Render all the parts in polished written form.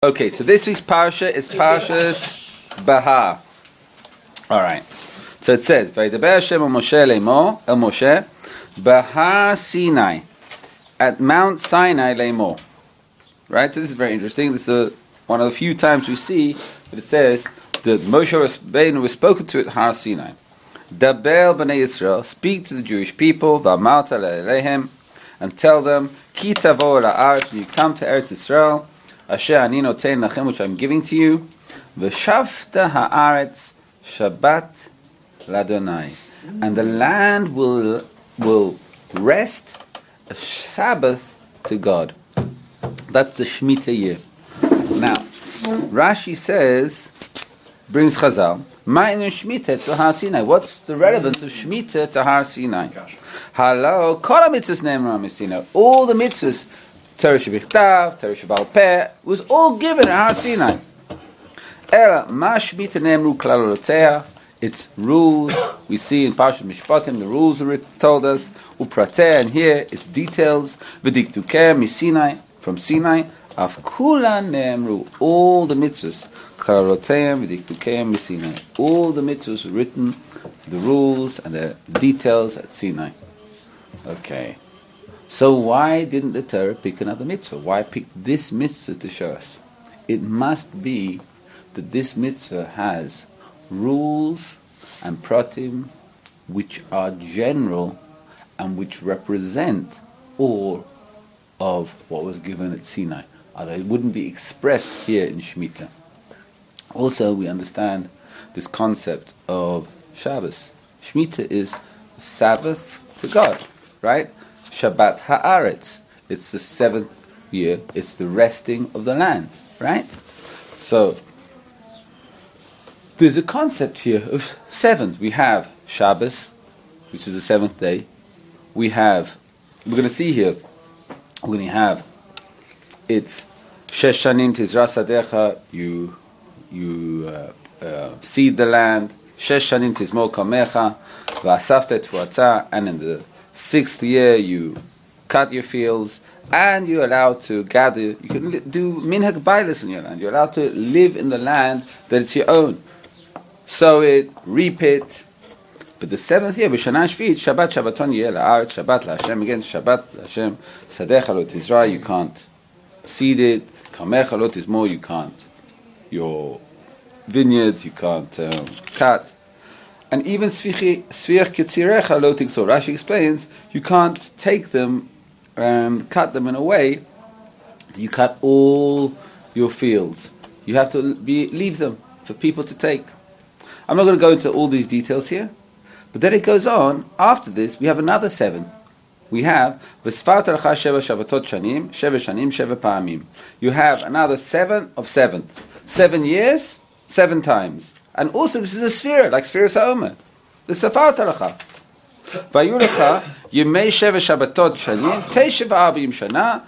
Okay, so this week's parsha is Parshas Bahar. All right. So it says, "Vaydaber Hashem el Moshe Bahar Sinai, at Mount Sinai lemor." Right. So this is very interesting. This is one of the few times we see that it says that Moshe Rabbeinu was spoken to at Har Sinai. Daber b'nei Yisrael, speak to the Jewish people, v'amarta le'alehem, and tell them, Ki tavo la'aretz, when you come to Eretz Yisrael, Asher ani noten lachem, which I'm giving to you, v'shavta ha'aretz Shabbat l'Adonai, and the land will rest a Sabbath to God. That's the Shemitah year. Now, Rashi brings Chazal, Ma'inu Shemitah to Har Sinai. What's the relevance of Shemitah to Har Sinai? Hello, Kol HaMitzvahs Ne'emar Sinai. All the mitzvahs, Torah Shebichtav, Torah Sheba'al Peh, was all given at Har Sinai. Ela Ma Shemitah Ne'emru Klaloloteha. Its rules, we see in Parshat Mishpatim, the rules are told us. Uprateha, and here its details. V'diktukeh miSinai, from Sinai. Af Kula Ne'emru, all the mitzvahs. All the mitzvahs were written, the rules and the details at Sinai. Okay. So why didn't the Torah pick another mitzvah? Why pick this mitzvah to show us? It must be that this mitzvah has rules and pratim which are general and which represent all of what was given at Sinai. It wouldn't be expressed here in Shemitah. Also, we understand this concept of Shabbos. Shemitah is Sabbath to God, right? Shabbat ha'aretz. It's the seventh year. It's the resting of the land, right? So, there's a concept here of sevens. We have Shabbos, which is the seventh day. We're going to see here, it's Shesh Shanim Tizra Sadecha, you seed the land, Shesh Shanim Tizmor Kamecha, V'asafta Tfuatza, and in the sixth year you cut your fields, and you're allowed to gather, you can do Minhag Bailis in your land, you're allowed to live in the land that it's your own. Sow it, reap it. But the seventh year, B'Shana Shvi'it, Shabbat Shabbaton Yeh La'aretz, Shabbat La'Hashem, again, Shabbat La'Hashem, Sadecha Lo Tizra, you can't seed it, Kamecha Lo Tizmor, you can't your vineyards, you can't cut. And even Sviach Ketzirecha Lo Tigzor. Rashi explains, you can't take them and cut them in a way that you cut all your fields. You have to leave them for people to take. I'm not going to go into all these details here, but then it goes on. After this, we have another seven. We have V'sfart Alcha Sheva Shabbatot Shanim, Sheva Shanim, Sheva Pa'amim. You have another 7 of seventh. 7 years, 7 times. And also this is a sphere, like Sphere Sa'omer. The Sfart Alcha. Vayulecha, Yemei Sheva Shabbatot Shanim, Teisha V'Arba'im Shana,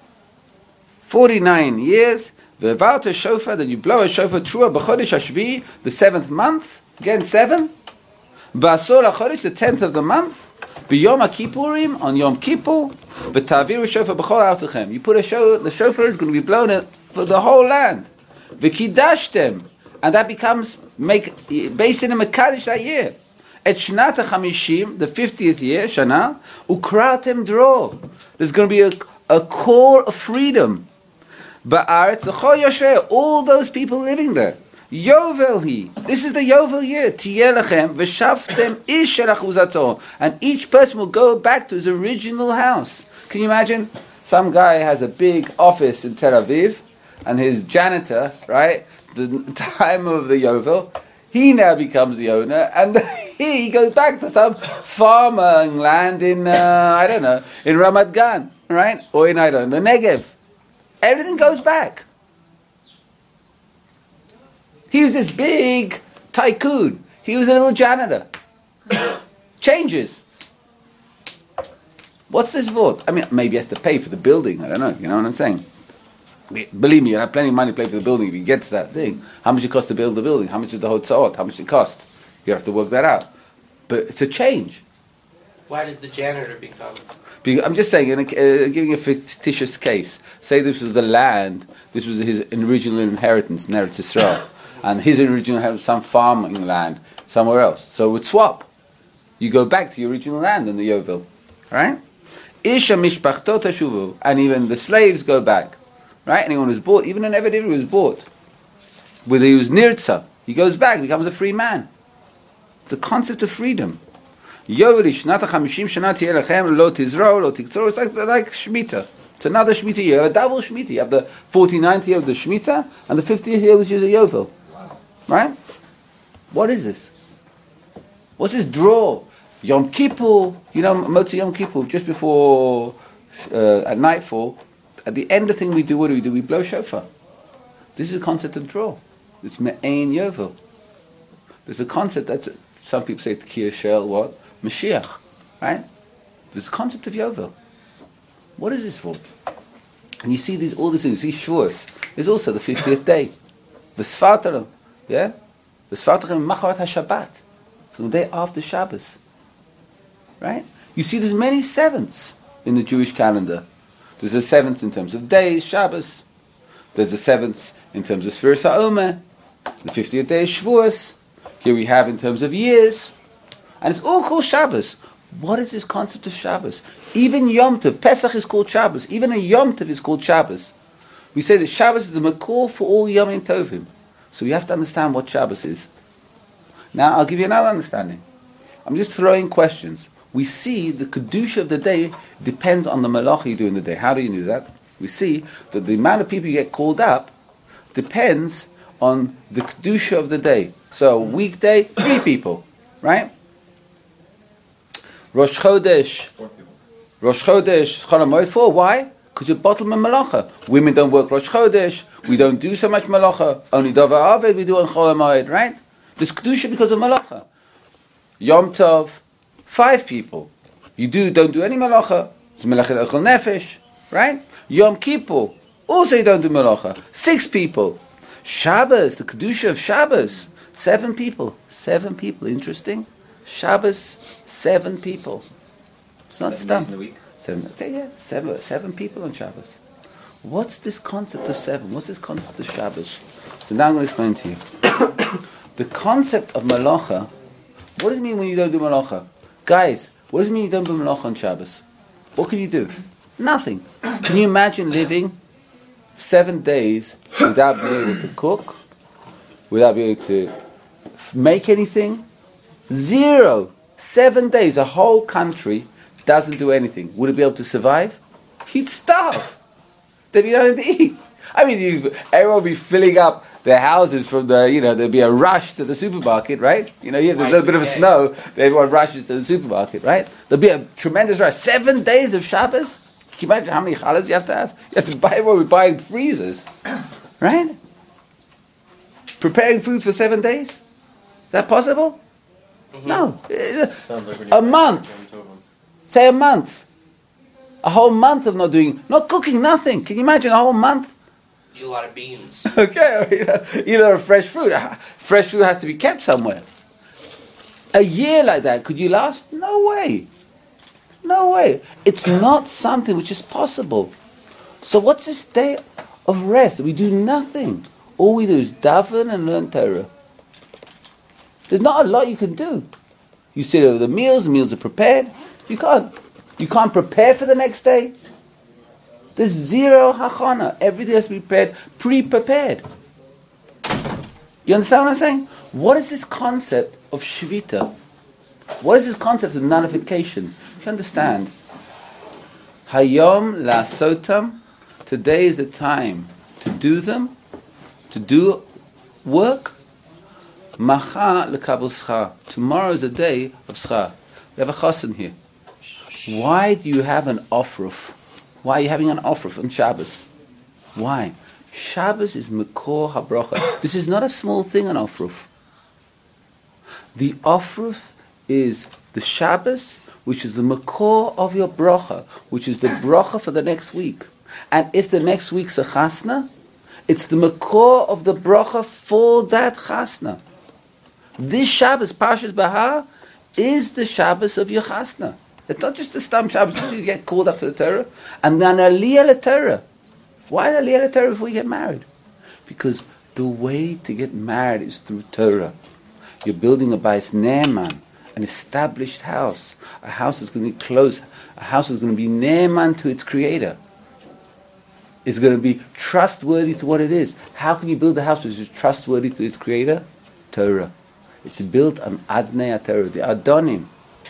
49 years. Ve'varta Shofar, then you blow a shofar Trua B'chodesh Hashvi, the 7th month. Again 7. V'asor HaChodesh, the 10th of the month. B'Yom HaKippurim, on Yom Kippur, v'taviru shofar b'chol artechem. You put the shofar is going to be blown for the whole land. V'kidashtem, and that becomes based in a Mekadosh that year. Et Shnat HaChamishim, the 50th year, Shana, Ukratem Dro. There's going to be a call of freedom. Ba'aretz l'chol yoshveh, all those people living there. Yovel hi. This is the Yovel year. Tiyeh lechem v'shavtem ish el achuzato. And each person will go back to his original house. Can you imagine? Some guy has a big office in Tel Aviv, and his janitor, right, the time of the Yovel, he now becomes the owner, and he goes back to some farming land in, in Ramat Gan, right? Or in, the Negev. Everything goes back. He was this big tycoon. He was a little janitor. Changes. What's this for? I mean, maybe he has to pay for the building. I don't know. You know what I'm saying? Believe me, you have plenty of money to pay for the building if he gets that thing. How much it costs to build the building? How much is the hotel? How much it cost? You have to work that out. But it's a change. Why does the janitor become? I'm just saying, giving a fictitious case. Say this was the land, this was his original inheritance in Eretz Yisrael, and his original had some farming land somewhere else. So it would swap. You go back to your original land in the Yovel, right? Isha mishpachto tashuvu, and even the slaves go back, right? Anyone who's bought, even an Eved who was bought, whether he was nirtza, he goes back, becomes a free man. The concept of freedom. Yovel shnata 50 shana tiyeh lechem lo tizro lo tiktzor. It's like Shemitah. It's another Shemitah year, a double Shemitah. You have the 49th year of the Shemitah and the 50th year, which is a Yovel. Right? What is this? What's this draw? Yom Kippur, Motzi Yom Kippur, just before at nightfall, at the end of the thing we do, what do? We blow shofar. This is the concept of draw. It's Me'ain Yovel. There's a concept that's, some people say T'kiyah Shel, what? Mashiach, right? There's a concept of Yovel. What is this for? And you see all these things, you see Shavuos. There's also the 50th day. V'sfartarim, yeah? V'sfartarim macharat HaShabbat. From the day after Shabbos. Right? You see there's many sevenths in the Jewish calendar. There's a seventh in terms of days, Shabbos. There's a seventh in terms of Sfiras HaOmer. The 50th day is Shavuos. Here we have in terms of years. And it's all called Shabbos. What is this concept of Shabbos? Even Yom Tov, Pesach is called Shabbos. Even a Yom Tov is called Shabbos. We say that Shabbos is the makor for all Yomim Tovim. So we have to understand what Shabbos is. Now I'll give you another understanding. I'm just throwing questions. We see the Kedusha of the day depends on the malacha you do in the day. How do you do that? We see that the amount of people you get called up depends on the Kedusha of the day. So weekday, 3 people, right? Rosh Chodesh, Chol HaMoed 4. Why? Because you're bottom of malacha. Women don't work Rosh Chodesh. We don't do so much malacha. Only Davar Aved we do on Chol HaMoed, right? There's Kedusha because of malacha. Yom Tov, 5 people. You don't do any malacha. It's Melachet Ochel Nefesh, right? Yom Kippur, also you don't do malacha. 6 people. Shabbos, the Kedusha of Shabbos, 7 people. 7 people, interesting. Shabbos, 7 people. It's not 7 days in a week. 7, okay, yeah. 7 people on Shabbos. What's this concept of 7? What's this concept of Shabbos? So now I'm going to explain to you. The concept of malacha, what does it mean when you don't do malacha? Guys, what does it mean you don't do malacha on Shabbos? What can you do? Nothing. Can you imagine living 7 days without being able to cook? Without being able to make anything? 0. 7 days, a whole country doesn't do anything. Would it be able to survive? He'd starve. There'd be nothing to eat. I mean, everyone would be filling up their houses from there'd be a rush to the supermarket, right? There's a little bit of snow, everyone rushes to the supermarket, right? There'll be a tremendous rush. 7 days of Shabbos? Can you imagine how many challahs you have to have? You have to buy, we're buying freezers, right? Preparing food for 7 days? Is that possible? Mm-hmm. No. Sounds like a month. Say a month. A whole month of not cooking, nothing. Can you imagine a whole month? Eat a lot of beans. Okay, fresh fruit. Fresh fruit has to be kept somewhere. A year like that, could you last? No way. No way. It's not something which is possible. So what's this day of rest? We do nothing. All we do is daven and learn Torah. There's not a lot you can do. You sit over the meals are prepared. You can't prepare for the next day. There's 0 hachana. Everything has to be pre-prepared. You understand what I'm saying? What is this concept of Shvita? What is this concept of nullification? If you understand, Hayom la'asotam, today is the time to do them, to do work. Macha lekabel schar. Tomorrow is a day of schar. We have a chassan here. Why do you have an ofruf? Why are you having an ofruf on Shabbos? Why? Shabbos is Mekor HaBracha. This is not a small thing, an ofruf. The ofruf is the Shabbos, which is the Mekor of your bracha, which is the bracha for the next week. And if the next week's a chasna, it's the Mekor of the bracha for that chasna. This Shabbos, Parshas Bahar, is the Shabbos of your chasna. It's not just the Stam Shabbos, you get called up to the Torah. And then Aliyah LeTorah. Why Aliyah LeTorah before you get married? Because the way to get married is through Torah. You're building a Bais Ne'eman, an established house. A house is going to be close. A house is going to be Ne'eman to its creator. It's going to be trustworthy to what it is. How can you build a house which is trustworthy to its creator? Torah. It's built on Adnei HaTorah, the Adonim,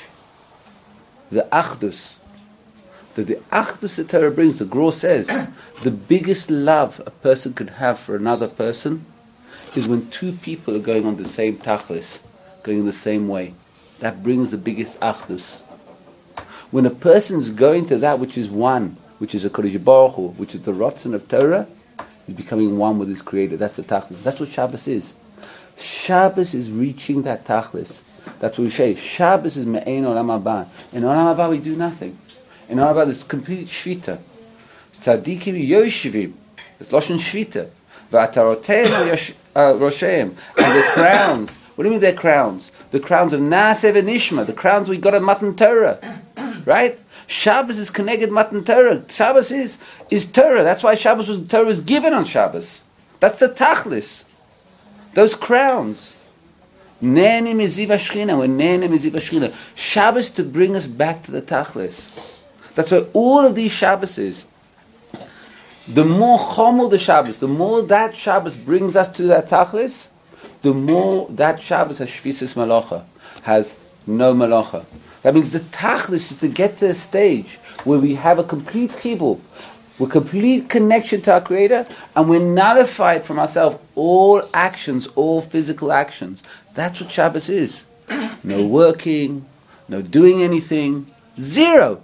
the Achdus. The Achdus the Torah brings, the Gra says, the biggest love a person can have for another person is when two people are going on the same tachlis, going in the same way. That brings the biggest Achdus. When a person's going to that which is one, which is a Kodesh Baruch Hu, which is the Ratzon of Torah, is becoming one with his Creator. That's the Tachlis. That's what Shabbos is. Shabbos is reaching that Tachlis. That's what we say. Shabbos is Me'ein Olam Haba. In Olam Haba we do nothing. In Olam Haba there's complete Shvita. Tzadikim Yoshivim. It's Lashon Shvita. V'ataroteim Rosheim. And the crowns. What do you mean they're crowns? The crowns of Naasev and Nishma. The crowns we got at Matan Torah. Right? Shabbos is connected Matan Torah. Shabbos is Torah. That's why Torah was given on Shabbos. That's the Tachlis. Those crowns. Ne'enim Eziv HaShechina. We're Ne'enim Eziv HaShechina. Shabbos to bring us back to the Tachlis. That's why all of these Shabbos is. The more Chomel the Shabbos, the more that Shabbos brings us to that Tachlis, the more that Shabbos has Shvisas Malacha, has no Malacha. That means the Tachlis is to get to a stage where we have a complete chibur, with complete connection to our Creator, and we're nullified from ourselves all actions, all physical actions. That's what Shabbos is. No working, no doing anything, zero.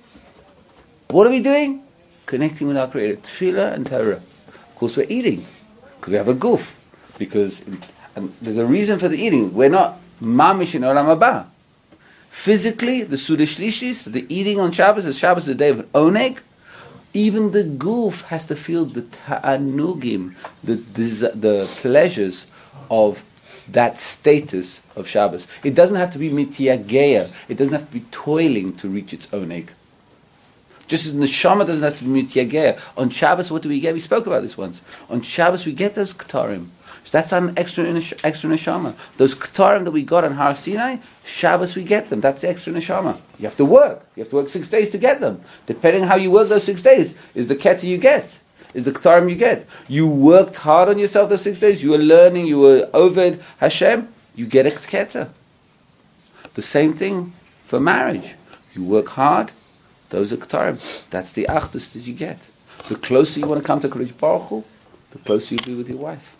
What are we doing? Connecting with our Creator. Tefillah and Torah. Of course we're eating, because we have a guf. And there's a reason for the eating. We're not mamish in Olam Haba. Physically, the Suda Shlishis, the eating on Shabbos, the Shabbos is the day of Oneg, even the guf has to feel the ta'anugim, the pleasures of that status of Shabbos. It doesn't have to be mitiageya. It doesn't have to be toiling to reach its Oneg. Just as neshama doesn't have to be mitiageya. On Shabbos, what do we get? We spoke about this once. On Shabbos, we get those katarim. So that's an extra neshama. Those katarim that we got on Har Sinai, Shabbos we get them. That's the extra neshama. You have to work. You have to work 6 days to get them. Depending on how you work those 6 days, is the keter you get, is the katarim you get. You worked hard on yourself those 6 days. You were learning. You were oved Hashem. You get a keter. The same thing for marriage. You work hard. Those are katarim. That's the achdus that you get. The closer you want to come to Kodesh Baruch Hu, the closer you'll be with your wife.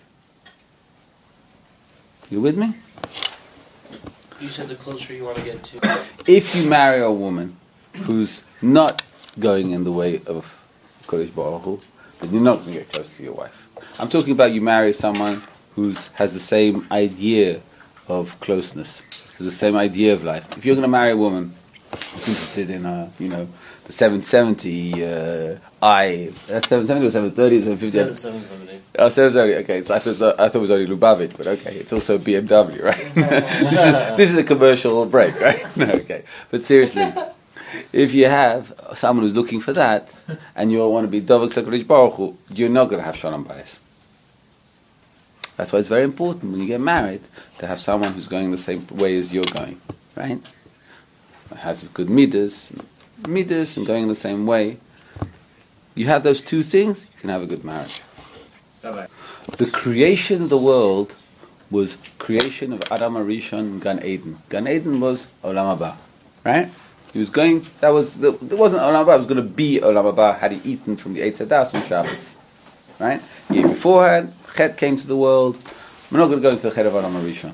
You with me? You said the closer you want to get to. If you marry a woman who's not going in the way of Kodesh Baruch Hu, then you're not going to get close to your wife. I'm talking about you marry someone who has the same idea of closeness, has the same idea of life. If you're going to marry a woman who's interested in, the 770 that's 770 or 730 750? 770. Oh, 770, okay. I thought it was only Lubavitch, but okay, it's also BMW, right? This is a commercial break, right? No, okay. But seriously, if you have someone who's looking for that, and you want to be Dovak Kodesh Baruch Hu, you're not going to have Shalom Bayis. That's why it's very important when you get married to have someone who's going the same way as you're going, right? Has good midas and going the same way. You have those two things, you can have a good marriage. The creation of the world was creation of Adam Arishon and Gan Eden. Gan Eden was Olam Haba, right? He was going. It wasn't Olam Haba. It was going to be Olam Haba had he eaten from the Eitz Hadas on Shabbos, right? Year beforehand, Chet came to the world. We're not going to go into the Chet of Adam Arishon.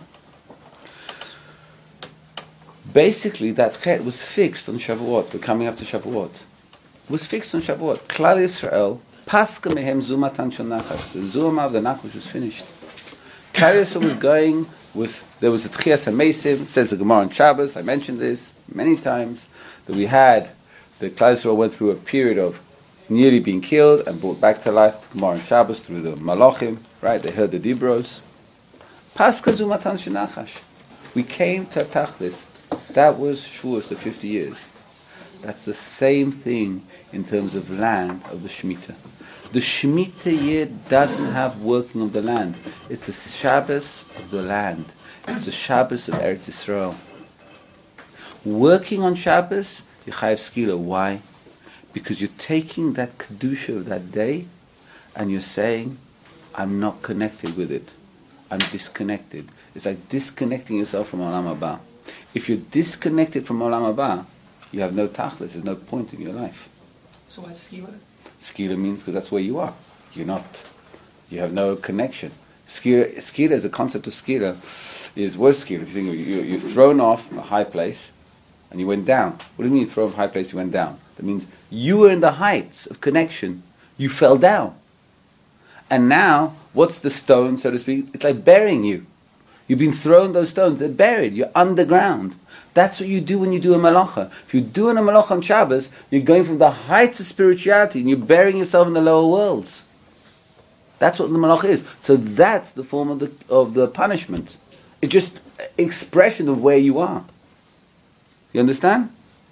Basically, that Chet was fixed on Shavuot. We're coming up to Shavuot. It was fixed on Shavuot. Klal Yisrael, Paska mehem zumatan shel nachash. The zuma of the nachash was finished. Klal Yisrael was going there was a Tchias HaMeisim, says the Gemara on Shabbos, I mentioned this many times, that the Klal Yisrael went through a period of nearly being killed and brought back to life, the Gemara on Shabbos, through the Malachim, right? They heard the Dibros. Paska zumatan shel nachash. We came to Tachlis. That was Shavuos, the 50 years. That's the same thing in terms of land of the Shemitah. The Shemitah year doesn't have working of the land. It's a Shabbos of the land. It's a Shabbos of Eretz Yisrael. Working on Shabbos, you chayav skila. Why? Because you're taking that kedusha of that day and you're saying, I'm not connected with it. I'm disconnected. It's like disconnecting yourself from Olam Haba. If you're disconnected from Olam Haba, you have no tachlis. There's no point in your life. So what's skila? Skila means because that's where you are. You have no connection. Skila is a concept of skila. What is skila? If you think you're thrown off a high place and you went down. What do you mean thrown off a high place, you went down? That means you were in the heights of connection. You fell down. And now, what's the stone, so to speak? It's like burying you. You've been thrown those stones. They're buried. You're underground. That's what you do when you do a malacha. If you're doing a malacha on Shabbos, you're going from the heights of spirituality and you're burying yourself in the lower worlds. That's what the malacha is. So that's the form of the punishment. It's just expression of where you are. You understand?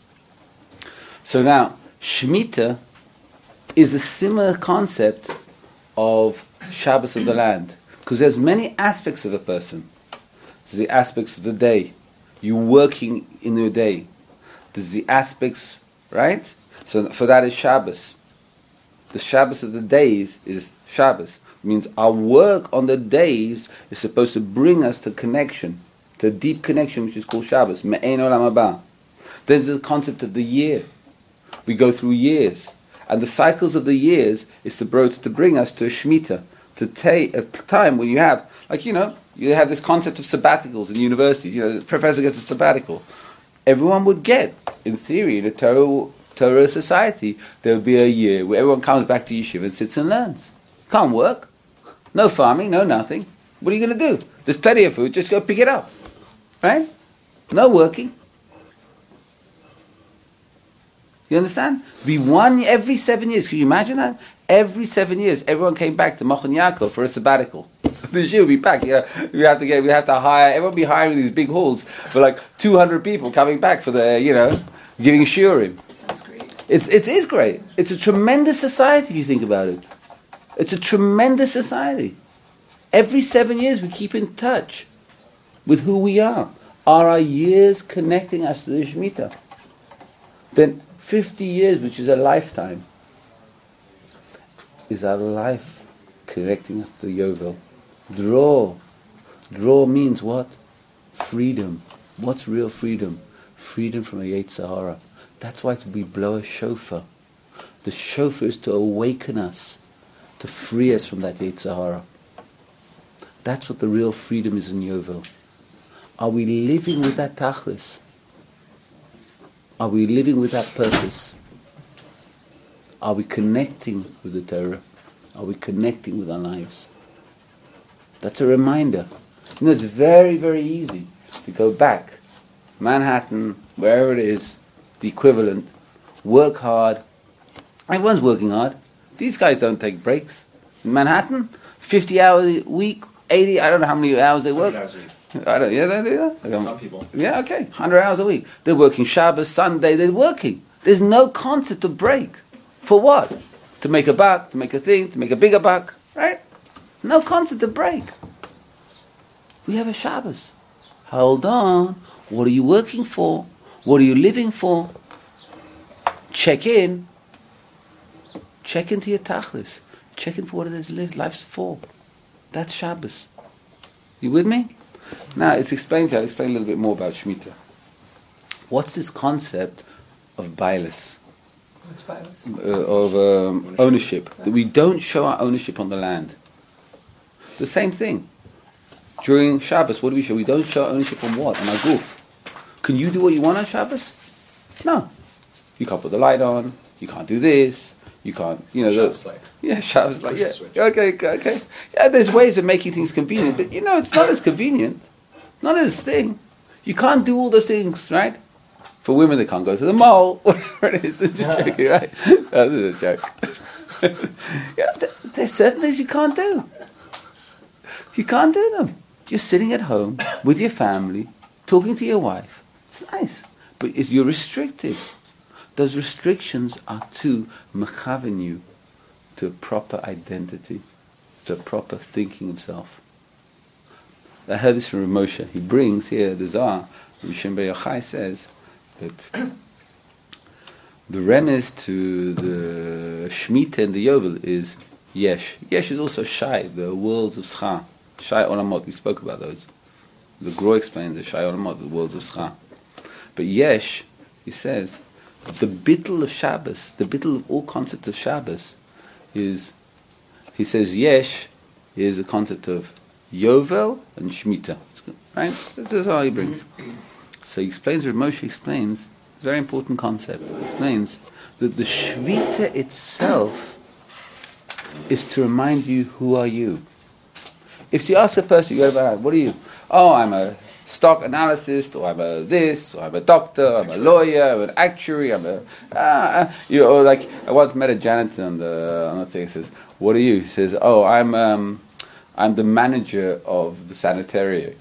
So now, Shemitah is a similar concept of Shabbos of the land. Because there's many aspects of a person. There's the aspects of the day. You're working in your day. There's the aspects, right? So for that is Shabbos. The Shabbos of the days is Shabbos. It means our work on the days is supposed to bring us to connection, to a deep connection which is called Shabbos. Me'ein olam haba. There's the concept of the year. We go through years. And the cycles of the years is to bring us to a Shemitah. To take a time when you have, you have this concept of sabbaticals in universities. The professor gets a sabbatical. Everyone would get, in theory, in a Torah society, there would be a year where everyone comes back to yeshiva and sits and learns. Can't work. No farming, no nothing. What are you going to do? There's plenty of food, just go pick it up. Right? No working. You understand? Be one every 7 years. Can you imagine that? Every 7 years, everyone came back to Machon Yaakov for a sabbatical. The year will be back. We have to hire. Everyone will be hiring these big halls for like 200 people coming back for the, giving shiurim. Sounds great. It is great. It's a tremendous society if you think about it. It's a tremendous society. Every 7 years, we keep in touch with who we are. Are our years connecting us to the Shemitah? Then 50 years, which is a lifetime, is our life connecting us to the Yovel. Draw means what? Freedom. What's real freedom? Freedom from a Yetzer Hara. That's why we blow a shofar. The shofar is to awaken us, to free us from that Yetzer Hara. That's what the real freedom is in Yovel. Are we living with that tachlis? Are we living with that purpose? Are we connecting with the Torah? Are we connecting with our lives? That's a reminder. It's very, very easy to go back. Manhattan, wherever it is, the equivalent. Work hard. Everyone's working hard. These guys don't take breaks. In Manhattan, 50 hours a week, 80, I don't know how many hours they work. 100 hours a week. They do that? Some people. Yeah, okay. 100 hours a week. They're working Shabbos, Sunday, they're working. There's no concept of break. For what? To make a buck, to make a thing, to make a bigger buck, right? No concept of break. We have a Shabbos. Hold on. What are you working for? What are you living for? Check in. Check into your tachlis. Check in for what it is life's for. That's Shabbos. You with me? Now, I'll explain a little bit more about Shemitah. What's this concept of bailis? What's bias? Of ownership. That we don't show our ownership on the land. The same thing. During Shabbos, what do we show? We don't show ownership on what? On our goof. Can you do what you want on Shabbos? No. You can't put the light on. You can't do this. You can't, Shabbos light. Yeah, Shabbos light. Yeah. Switch. Okay. Yeah, there's ways of making things convenient, but it's not as convenient. Not as thing. You can't do all those things, right? For women, they can't go to the mall. Whatever it is. It's just joking, right? That is a joke. There's certain things you can't do. You can't do them. You're sitting at home with your family, talking to your wife. It's nice. But you're restricted. Those restrictions are to mechaven you to a proper identity, to a proper thinking of self. I heard this from Moshe. He brings here the Zohar. Rishon Bar Yochai says that the remez to the Shemitah and the Yovel is Yesh. Yesh is also Shai, the worlds of Schar. Shai Olamot, we spoke about those. The Gro explains the Shai Olamot, the worlds of Schar. But Yesh, he says, the bittul of Shabbos, the bittul of all concepts of Shabbos is, he says Yesh is a concept of Yovel and Shemitah. Right? That's how he brings. So he explains, Rav Moshe explains, it's a very important concept. He explains that the Shvita itself is to remind you, who are you? If you ask a person, you go about, what are you? Oh, I'm a stock analyst, or I'm a this, or I'm a doctor, I'm a lawyer, I'm an actuary, I'm a... or like, I once met a janitor on the thing. He says, what are you? He says, oh, I'm the manager of the sanitary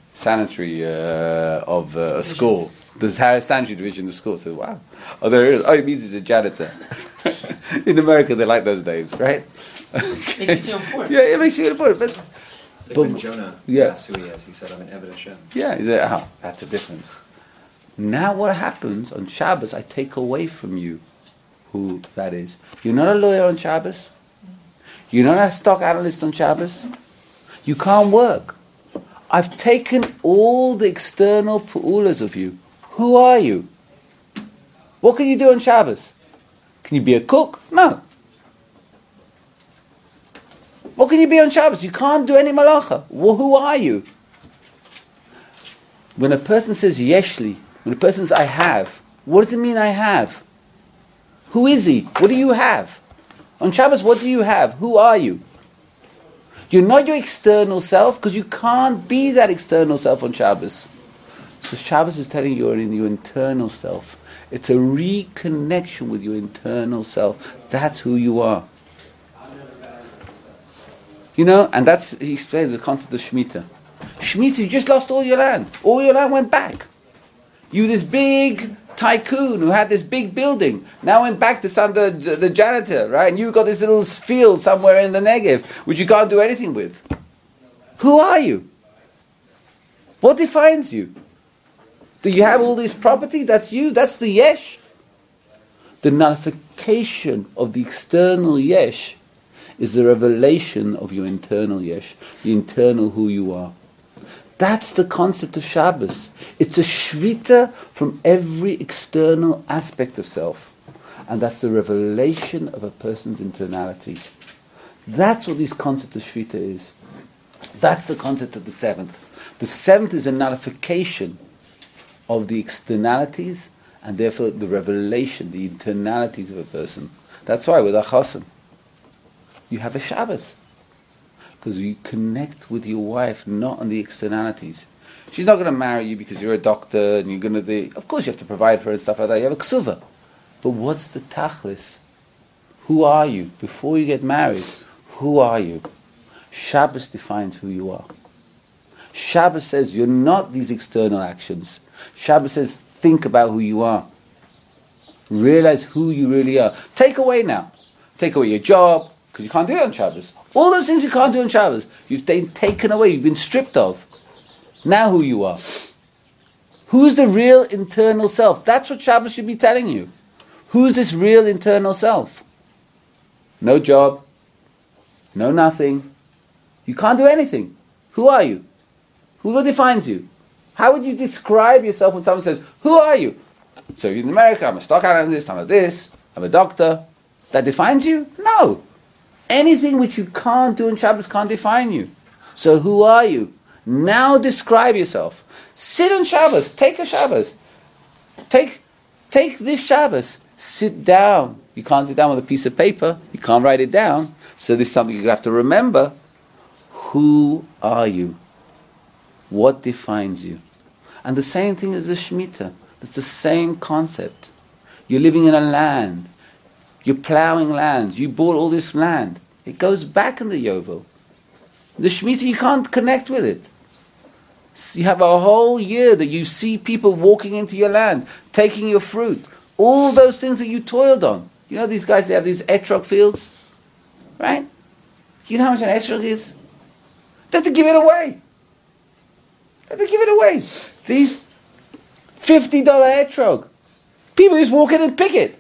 of a school. The sanitary division of the school. So, wow. Oh, there it is. Oh, it means he's a janitor. In America, they like those names, right? Makes you feel important. Yeah, it makes you feel important. It's like when Jonah asked who he is, he said, I'm an Eved Hashem. Yeah, he said, oh, that's a difference. Now what happens on Shabbos, I take away from you who that is. You're not a lawyer on Shabbos. You're not a stock analyst on Shabbos. You can't work. I've taken all the external pu'ulas of you. Who are you? What can you do on Shabbos? Can you be a cook? No. What can you be on Shabbos? You can't do any malacha. Well, who are you? When a person says yeshli, when a person says I have, what does it mean I have? Who is he? What do you have? On Shabbos, what do you have? Who are you? You're not your external self, because you can't be that external self on Shabbos. So Shabbos is telling you you're in your internal self. It's a reconnection with your internal self. That's who you are. You know, and that's, he explains the concept of Shemitah. Shemitah, you just lost all your land. All your land went back. You, this big tycoon who had this big building, now went back to the janitor, right? And you got this little field somewhere in the Negev, which you can't do anything with. Who are you? What defines you? Do you have all this property? That's you. That's the yesh. The nullification of the external yesh is the revelation of your internal yesh, the internal who you are. That's the concept of Shabbos. It's a shvita from every external aspect of self. And that's the revelation of a person's internality. That's what this concept of shvita is. That's the concept of the seventh. The seventh is a nullification of the externalities, and therefore the revelation, the internalities of a person. That's why with Achasim, you have a Shabbos. Because you connect with your wife not on the externalities. She's not going to marry you because you're a doctor and you're going to be... Of course you have to provide for her and stuff like that. You have a ksuva. But what's the tachlis? Who are you? Before you get married, who are you? Shabbos defines who you are. Shabbos says you're not these external actions. Shabbos says think about who you are. Realize who you really are. Take away now. Take away your job, because you can't do it on Shabbos. All those things you can't do on Shabbos, you've been taken away, you've been stripped of. Now who you are. Who's the real internal self? That's what Shabbos should be telling you. Who's this real internal self? No job, no nothing. You can't do anything. Who are you? Who defines you? How would you describe yourself when someone says, who are you? So in America, I'm a stock analyst, I'm a this, I'm a doctor. That defines you? No. Anything which you can't do in Shabbos can't define you. So who are you? Now describe yourself. Sit on Shabbos. Take a Shabbos. Take this Shabbos. Sit down. You can't sit down with a piece of paper. You can't write it down. So this is something you have to remember. Who are you? What defines you? And the same thing is the Shemitah. It's the same concept. You're living in a land. You're plowing lands. You bought all this land. It goes back in the Yovel. The Shemitah, you can't connect with it. So you have a whole year that you see people walking into your land, taking your fruit. All those things that you toiled on. You know these guys, they have these etrog fields, right? You know how much an etrog is? They have to give it away. They have to give it away. These $50 etrog. People just walk in and pick it.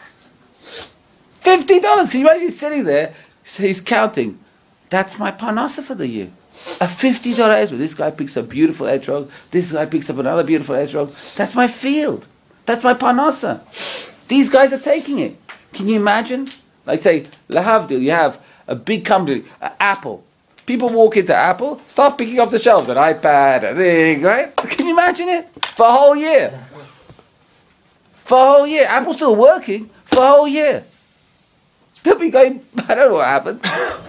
$50. Can you imagine sitting there? So he's counting. That's my parnasa for the year. A $50 etrog. This guy picks up a beautiful etrog. This guy picks up another beautiful etrog. That's my field. That's my parnasa. These guys are taking it. Can you imagine? Like say, lahavdil, you have a big company, Apple. People walk into Apple, start picking up the shelves, an iPad, a thing, right? Can you imagine it? For a whole year. For a whole year. Apple's still working for a whole year. They'll be going, I don't know what happened.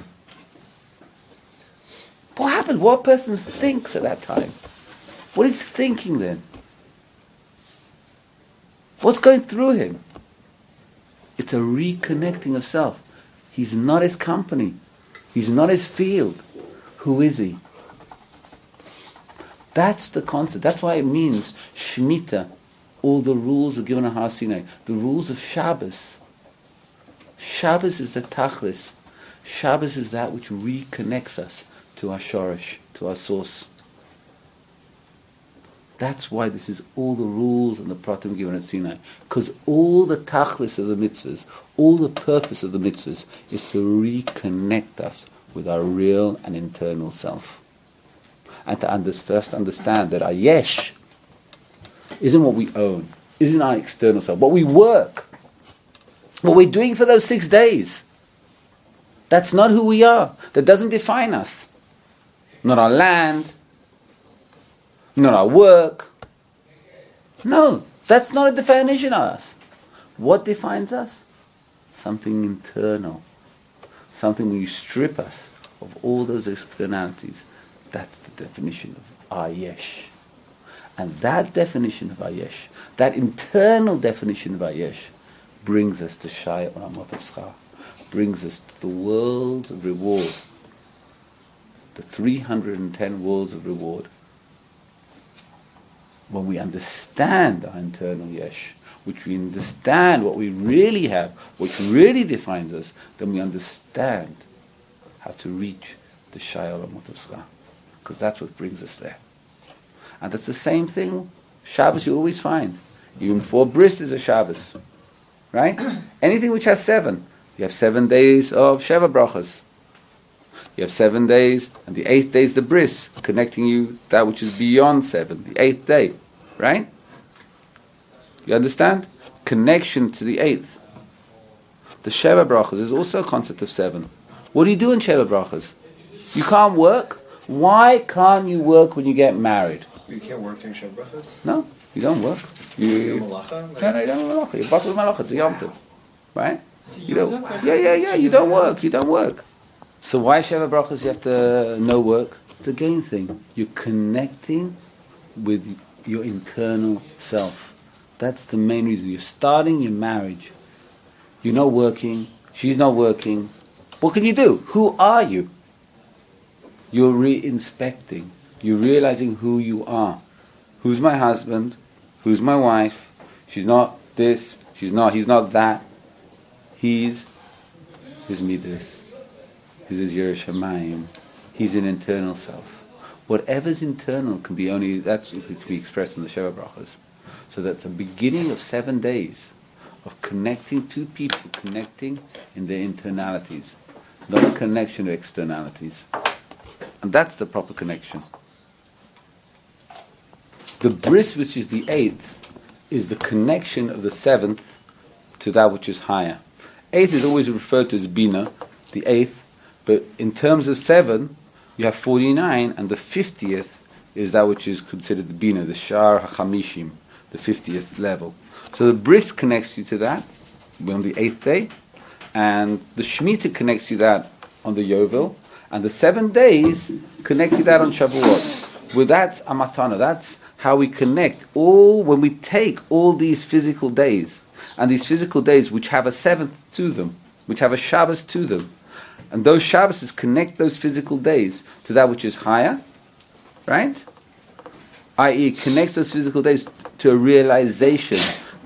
What happened? What person thinks at that time? What is he thinking then? What's going through him? It's a reconnecting of self. He's not his company. He's not his field. Who is he? That's the concept. That's why it means Shemitah. All the rules are given on Har Sinai. The rules of Shabbos. Shabbos is the tachlis. Shabbos is that which reconnects us to our shorish, to our source. That's why this is all the rules and the pratim given at Sinai. Because all the tachlis of the mitzvahs, all the purpose of the mitzvahs is to reconnect us with our real and internal self. And to first understand that our yesh isn't what we own, isn't our external self, what we work, what we're doing for those 6 days. That's not who we are. That doesn't define us. Not our land, not our work. No, that's not a definition of us. What defines us? Something internal. Something when you strip us of all those externalities. That's the definition of our yesh. And that definition of our yesh, that internal definition of our yesh, brings us to Shai Olamot of Schar, brings us to the worlds of reward, the 310 worlds of reward. When we understand our internal yesh, which we understand what we really have, which really defines us, then we understand how to reach the Shai Olamot of Schar, because that's what brings us there. And that's the same thing, Shabbos you always find. Even before Bris is a Shabbos. Right? Anything which has 7. You have 7 days of Sheva Brachas. You have 7 days, and the 8th day is the Bris, connecting you that which is beyond 7, the 8th day. Right? You understand? Connection to the 8th. The Sheva Brachas is also a concept of 7. What do you do in Sheva Brachas? You can't work. Why can't you work when you get married? You can't work during Sheva Brachas? No, you don't work. You do malacha? Like, No, you don't malacha. You're batal malacha. It's a yom tov, right? Is it You don't. Yom Tov? Yeah. You don't work. You don't work. So why Sheva Brachas? You have to no work. It's a gain thing. You're connecting with your internal self. That's the main reason. You're starting your marriage. You're not working. She's not working. What can you do? Who are you? You're re-inspecting. You're realizing who you are. Who's my husband? Who's my wife? She's not this. He's not that. He's his midas. He's his Yiras Shamayim. He's an internal self. Whatever's internal can be only, that's what can be expressed in the Sheva Brachas. So that's a beginning of 7 days of connecting two people, connecting in their internalities, not a connection to externalities. And that's the proper connection. The bris, which is the 8th, is the connection of the 7th to that which is higher. 8th is always referred to as Bina, the 8th, but in terms of 7, you have 49, and the 50th is that which is considered the Bina, the Shar HaChamishim, the 50th level. So the bris connects you to that on the 8th day, and the Shemitah connects you that on the Yovel, and the 7 days connect you that on Shavuot. Well, that's a matana. That's how we connect. When we take all these physical days, and these physical days which have a 7th to them, which have a Shabbos to them, and those Shabbos connect those physical days to that which is higher, right? I.e., it connects those physical days to a realization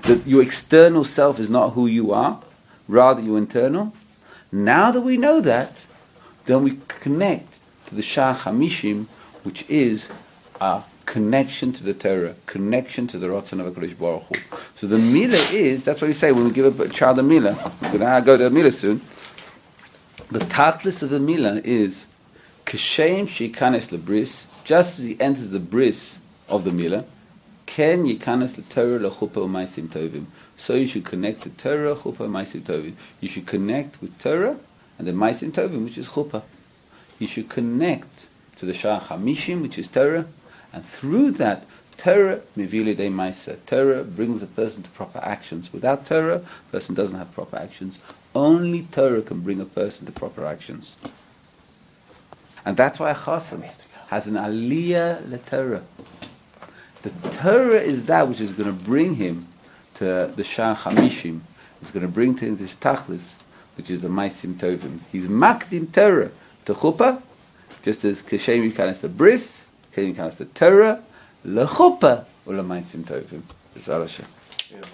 that your external self is not who you are, rather your internal. Now that we know that, then we connect to the Shah Hamishim, which is our connection to the Torah, connection to the Ratzon of HaKadosh Baruch Hu. So the Milah is, that's what we say when we give a child a Milah. We're going to go to a Milah soon. The Tachlis of the Milah is Kashem Shikanes Lebris, just as he enters the bris of the Milah, Ken Yikanes LeTorah LeChuppah U'Maisim Tovim. So you should connect to Torah, Chuppah, Maisim Tovim. You should connect with Torah and the Maisim Tovim, which is Chuppah. You should connect to the Shah Hamishim, which is Torah, and through that, Torah Mivili De Maisa. Torah brings a person to proper actions. Without Torah, a person doesn't have proper actions. Only Torah can bring a person to proper actions. And that's why a Chassan has an Aliyah LeTorah. The Torah is that which is going to bring him to the Shah Hamishim. It's going to bring to him this Tachlis, which is the Maisim Tovim. He's Makdim Torah to Chuppah, just as Kashem Yikanes the Bris, Kashem Yikanes the Torah, LeChuppah, or LeMaisim Tovim. It's Alashem.